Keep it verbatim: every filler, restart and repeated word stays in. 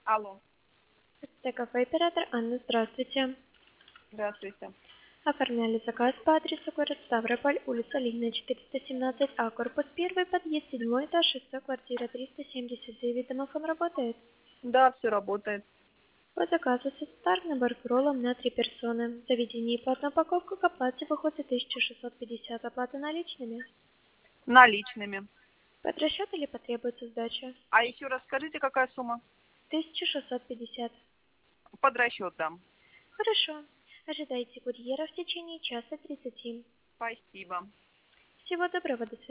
Алло. ТКФ оператор Анна, здравствуйте. Здравствуйте. Оформляли заказ по адресу город Ставрополь, улица Ленина, четыреста семнадцать А, корпус первый, подъезд седьмой этаж, шестой, квартира триста семьдесят девять. Домофон работает? Да, все работает. По заказу сетстар набор к роллам на три персоны. В заведении платная упаковка к оплате выходит тысяча шестьсот пятьдесят. Оплата наличными. Наличными. Под расчет или потребуется сдача? А еще раз скажите, какая сумма? тысяча шестьсот пятьдесят. Под расчет дам. Хорошо. Ожидайте курьера в течение часа тридцати. Спасибо. Всего доброго, до свидания.